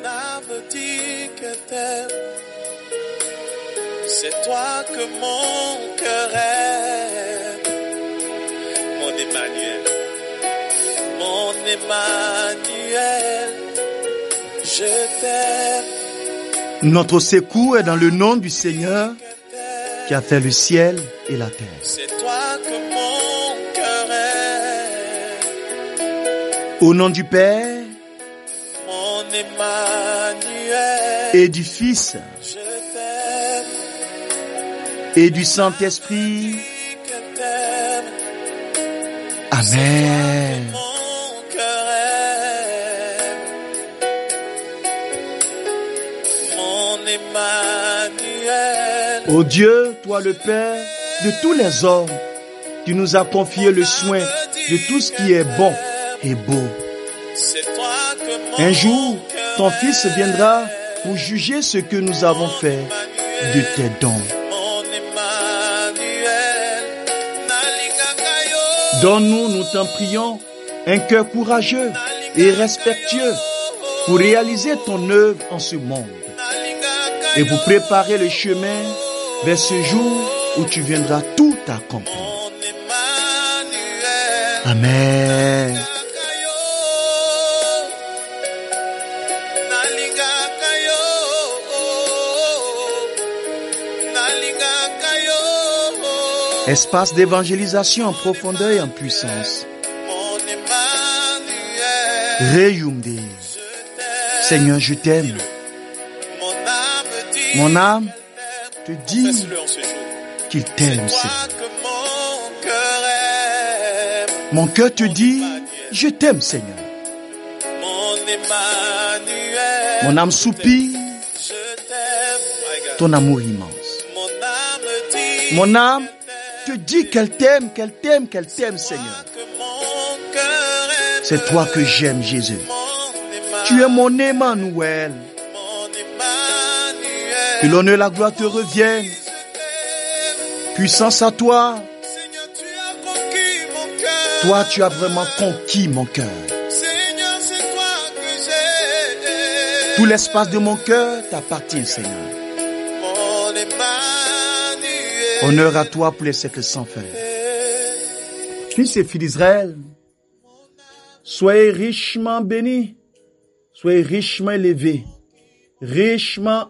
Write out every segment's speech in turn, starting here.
âme dit qu'elle t'aime. C'est toi que mon cœur aime. Mon Emmanuel, mon Emmanuel, je t'aime. Notre secours est dans le nom du Seigneur qui a fait le ciel et la terre. C'est toi que mon cœur aime. Au nom du Père Mon Emmanuel, et du Fils je t'aime. et du Saint-Esprit. Que t'aime. Amen. Mon cœur aime. Mon Emmanuel, Ô Dieu, toi le Père de tous les hommes, tu nous as confié le soin de tout ce qui est bon et beau. c'est toi que mon Un jour, ton cœur Fils viendra pour juger ce que nous avons fait de tes dons. Mon Emmanuel, Nalingakayo, Donne-nous, nous t'en prions, un cœur courageux et respectueux pour réaliser ton œuvre en ce monde et pour préparer le chemin vers ce jour où tu viendras tout accomplir. Mon Emmanuel, Amen. Espace d'évangélisation en profondeur et en puissance. mon Emmanuel, Reyumde. Seigneur, je t'aime. mon âme dit, Mon âme te dit fais-le en ce jour. qu'il t'aime, Toi Seigneur. que mon cœur aime, Mon cœur te dit, je t'aime, Seigneur. mon Emmanuel, Mon âme soupire je t'aime, my God. ton amour immense. Mon âme dit, Mon âme te dit qu'elle t'aime, qu'elle t'aime, qu'elle t'aime, Seigneur. que mon cœur aime, C'est toi que j'aime, Jésus. mon Emmanuel, Tu es mon Emmanuel. mon Emmanuel, Que l'honneur et la gloire te reviennent. Puissance à toi. Seigneur, tu as conquis mon cœur, Toi, tu as vraiment conquis mon cœur. Seigneur, c'est toi que j'aime, Tout l'espace de mon cœur t'appartient, Seigneur. mon Emmanuel, Honneur à toi pour les siècles sans fin. Fils et filles d'Israël, soyez richement bénis, soyez richement élevés, richement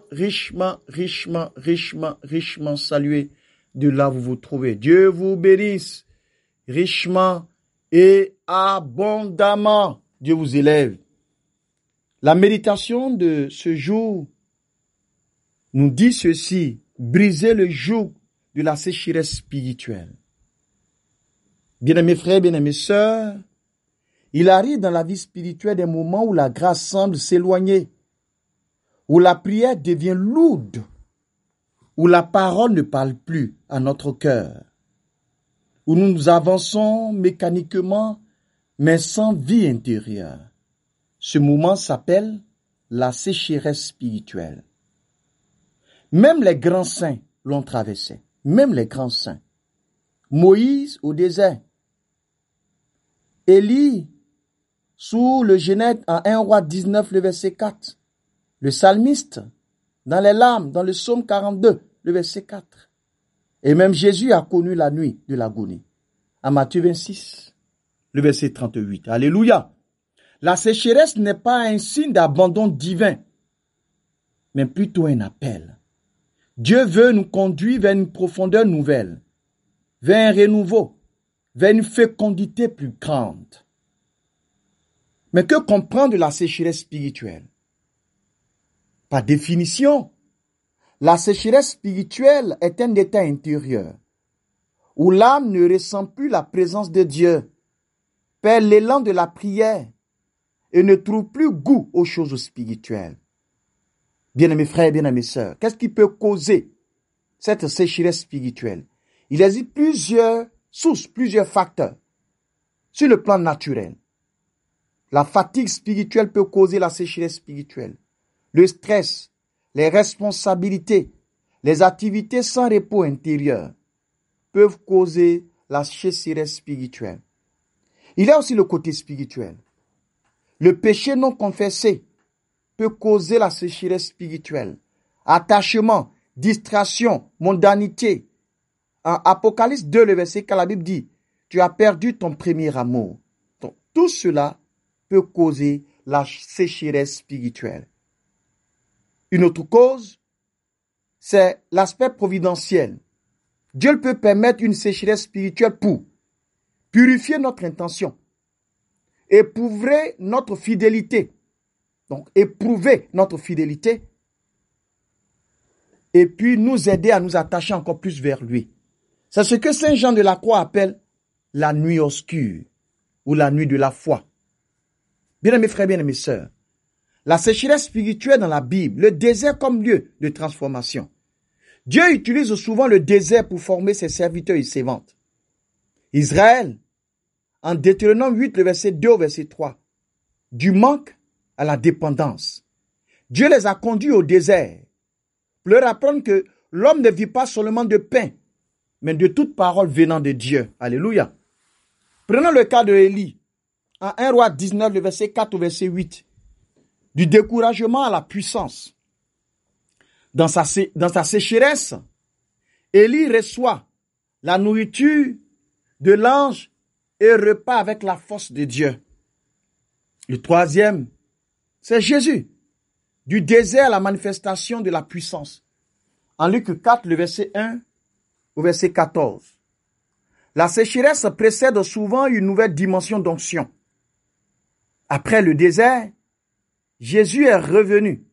salués de là où vous vous trouvez. Dieu vous bénisse richement et abondamment. Dieu vous élève. La méditation de ce jour nous dit ceci: briser le joug de la sécheresse spirituelle. Bien-aimés frères, bien-aimés sœurs, il arrive dans la vie spirituelle des moments où la grâce semble s'éloigner, où la prière devient lourde, où la parole ne parle plus à notre cœur, où nous avançons mécaniquement, mais sans vie intérieure. Ce moment s'appelle la sécheresse spirituelle. Même les grands saints l'ont traversé. Même les grands saints. Moïse au désert. Élie sous le Genèse en 1 Roi 19, le verset 4. Le psalmiste dans les larmes, dans le psaume 42, le verset 4. Et même Jésus a connu la nuit de l'agonie. À Matthieu 26, le verset 38. Alléluia. La sécheresse n'est pas un signe d'abandon divin, mais plutôt un appel. Dieu veut nous conduire vers une profondeur nouvelle, vers un renouveau, vers une fécondité plus grande. Mais que comprendre la sécheresse spirituelle? Par définition, la sécheresse spirituelle est un état intérieur où l'âme ne ressent plus la présence de Dieu, perd l'élan de la prière et ne trouve plus goût aux choses spirituelles. Bien-aimés frères, bien-aimés sœurs, qu'est-ce qui peut causer cette sécheresse spirituelle? Il existe plusieurs sources, plusieurs facteurs. Sur le plan naturel, la fatigue spirituelle peut causer la sécheresse spirituelle. Le stress, les responsabilités, les activités sans repos intérieur peuvent causer la sécheresse spirituelle. Il y a aussi le côté spirituel. Le péché non confessé peut causer la sécheresse spirituelle. Attachement, distraction, mondanité. En Apocalypse 2, le verset 4, la Bible dit, tu as perdu ton premier amour. Donc, tout cela peut causer la sécheresse spirituelle. Une autre cause, c'est l'aspect providentiel. Dieu peut permettre une sécheresse spirituelle pour purifier notre intention, éprouver notre fidélité. Donc, éprouver notre fidélité et puis nous aider à nous attacher encore plus vers lui. C'est ce que Saint Jean de la Croix appelle la nuit obscure ou la nuit de la foi. Bien-aimés frères, bien-aimés sœurs, la sécheresse spirituelle dans la Bible, le désert comme lieu de transformation. Dieu utilise souvent le désert pour former ses serviteurs et ses servantes. Israël, en Deutéronome 8, le verset 2 au verset 3, du manque à la dépendance. Dieu les a conduits au désert pour leur apprendre que l'homme ne vit pas seulement de pain, mais de toute parole venant de Dieu. Alléluia. Prenons le cas de Élie, en 1 Roi 19, le verset 4 au verset 8. Du découragement à la puissance. Dans sa sécheresse, Élie reçoit la nourriture de l'ange et repas avec la force de Dieu. Le troisième, c'est Jésus. Du désert à la manifestation de la puissance. En Luc 4, le verset 1 au verset 14. La sécheresse précède souvent une nouvelle dimension d'onction. Après le désert, Jésus est revenu,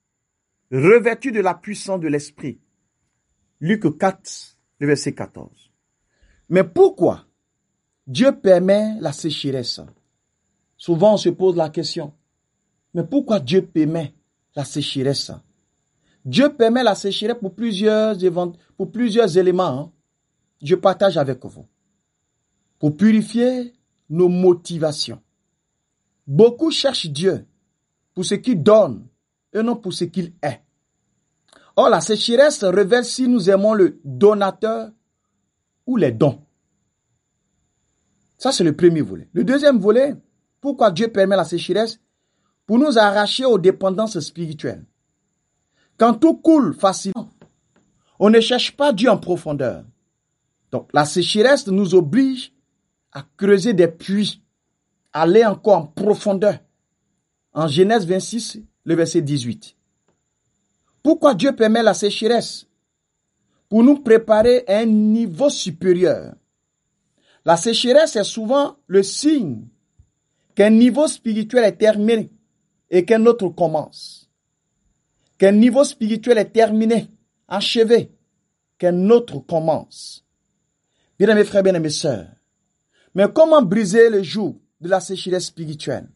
revêtu de la puissance de l'Esprit. Luc 4, le verset 14. Mais pourquoi Dieu permet la sécheresse? Souvent on se pose la question, mais pourquoi Dieu permet la sécheresse? Dieu permet la sécheresse pour plusieurs éléments. Je partage avec vous. Pour purifier nos motivations. Beaucoup cherchent Dieu pour ce qu'il donne et non pour ce qu'il est. Or, la sécheresse révèle si nous aimons le donateur ou les dons. Ça, c'est le premier volet. Le deuxième volet, pourquoi Dieu permet la sécheresse? Pour nous arracher aux dépendances spirituelles. Quand tout coule facilement, on ne cherche pas Dieu en profondeur. Donc, la sécheresse nous oblige à creuser des puits, à aller encore en profondeur. En Genèse 26, le verset 18. Pourquoi Dieu permet la sécheresse? Pour nous préparer à un niveau supérieur. La sécheresse est souvent le signe qu'un niveau spirituel est terminé et qu'un autre commence. Qu'un niveau spirituel est terminé, achevé, qu'un autre commence. Bien-aimés frères, bien-aimés sœurs, mais comment briser le joug de la sécheresse spirituelle?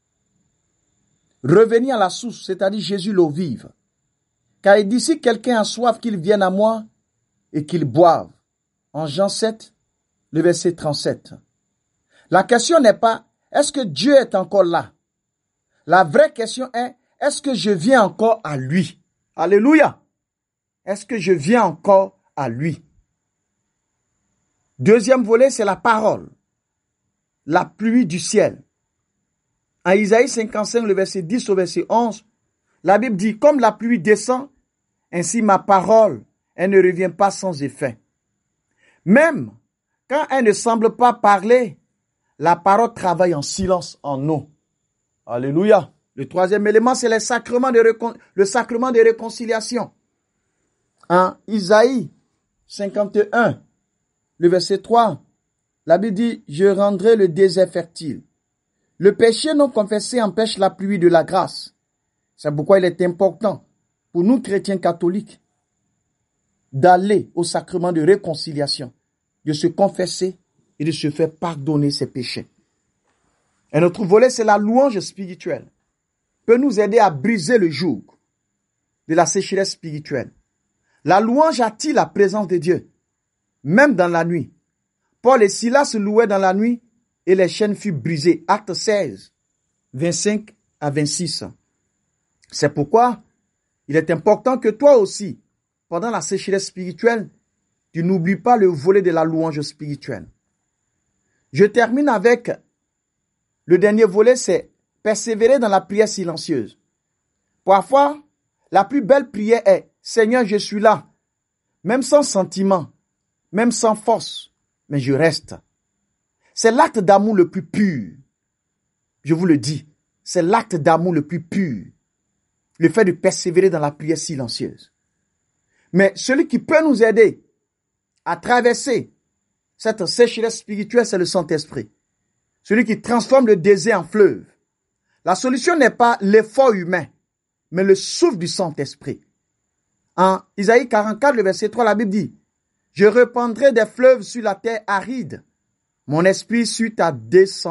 Revenir à la source, c'est-à-dire Jésus l'eau vive. Car il dit, si quelqu'un a soif, qu'il vienne à moi et qu'il boive. En Jean 7, le verset 37. La question n'est pas, est-ce que Dieu est encore là? La vraie question est, est-ce que je viens encore à lui? Alléluia! Est-ce que je viens encore à lui? Deuxième volet, c'est la parole. La pluie du ciel. En Isaïe 55, le verset 10 au verset 11, la Bible dit, comme la pluie descend, ainsi ma parole, elle ne revient pas sans effet. Même quand elle ne semble pas parler, la parole travaille en silence en nous. Alléluia. Le troisième élément, c'est le sacrement de réconciliation. En Isaïe 51, le verset 3, la Bible dit, je rendrai le désert fertile. Le péché non confessé empêche la pluie de la grâce. C'est pourquoi il est important pour nous chrétiens catholiques d'aller au sacrement de réconciliation, de se confesser et de se faire pardonner ses péchés. Un autre volet, c'est la louange spirituelle. Peut nous aider à briser le joug de la sécheresse spirituelle. La louange attire la présence de Dieu, même dans la nuit. Paul et Silas se louaient dans la nuit et les chaînes furent brisées. Acte 16, 25 à 26. C'est pourquoi il est important que toi aussi, pendant la sécheresse spirituelle, tu n'oublies pas le volet de la louange spirituelle. Je termine avec le dernier volet, c'est persévérer dans la prière silencieuse. Parfois, la plus belle prière est « Seigneur, je suis là, même sans sentiment, même sans force, mais je reste. » C'est l'acte d'amour le plus pur. Je vous le dis, c'est l'acte d'amour le plus pur. Le fait de persévérer dans la prière silencieuse. Mais celui qui peut nous aider à traverser cette sécheresse spirituelle, c'est le Saint-Esprit. Celui qui transforme le désert en fleuve. La solution n'est pas l'effort humain, mais le souffle du Saint-Esprit. En Isaïe 44, le verset 3, la Bible dit « Je répandrai des fleuves sur la terre aride, mon esprit sur ta descendance. »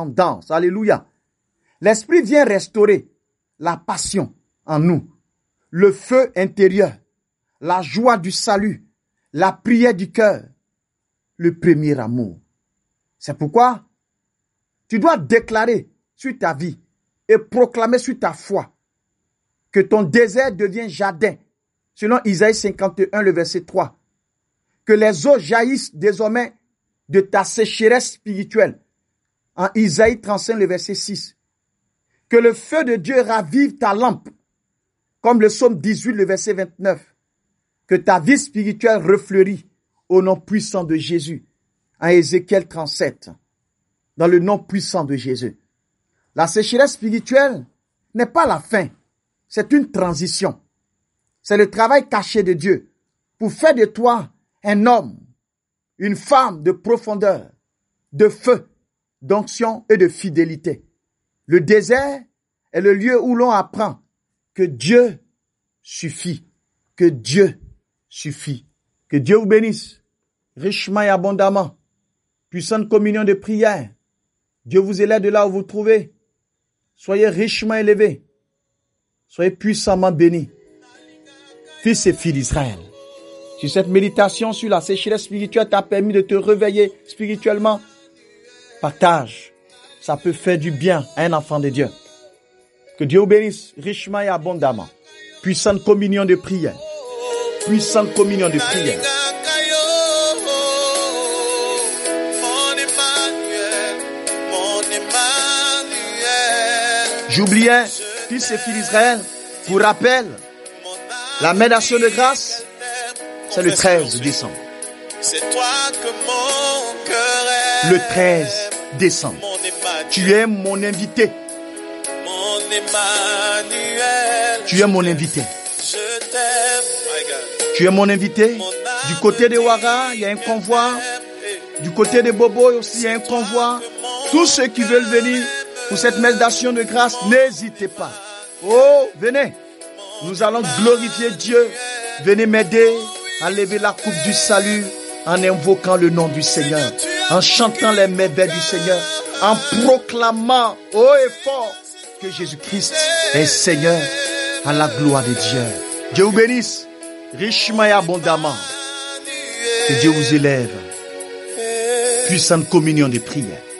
Alléluia. L'esprit vient restaurer la passion en nous, le feu intérieur, la joie du salut, la prière du cœur, le premier amour. C'est pourquoi tu dois déclarer sur ta vie et proclamer sur ta foi que ton désert devient jardin, selon Isaïe 51, le verset 3. Que les eaux jaillissent désormais de ta sécheresse spirituelle, en Isaïe 35, le verset 6. Que le feu de Dieu ravive ta lampe, comme le psaume 18, le verset 29. Que ta vie spirituelle refleurit au nom puissant de Jésus, en Ézéchiel 37, dans le nom puissant de Jésus. La sécheresse spirituelle n'est pas la fin, c'est une transition. C'est le travail caché de Dieu pour faire de toi un homme, une femme de profondeur, de feu, d'onction et de fidélité. Le désert est le lieu où l'on apprend que Dieu suffit, que Dieu suffit. Que Dieu vous bénisse richement et abondamment. Puissante communion de prière. Dieu vous élève de là où vous vous trouvez. Soyez richement élevés. Soyez puissamment bénis. Fils et filles d'Israël. Si cette méditation sur la sécheresse spirituelle t'a permis de te réveiller spirituellement, partage. Ça peut faire du bien à un enfant de Dieu. Que Dieu vous bénisse richement et abondamment. Puissante communion de prière. Puissante communion de prière. J'oubliais, fils et filles d'Israël, pour rappel, la main d'action de grâce, c'est le 13 décembre. Le 13 décembre. Tu es mon invité. Tu es mon invité. Tu es mon invité. Du côté de Ouara, il y a un convoi. Du côté de Bobo aussi, il y a un convoi. Tous ceux qui veulent venir pour cette messe d'action de grâce, n'hésitez pas. Oh, venez. Nous allons glorifier Dieu. Venez m'aider à lever la coupe du salut en invoquant le nom du Seigneur, en chantant les merveilles du Seigneur, en proclamant haut et fort que Jésus-Christ est Seigneur, à la gloire de Dieu. Dieu vous bénisse richement et abondamment. Que Dieu vous élève. Puissante communion de prière.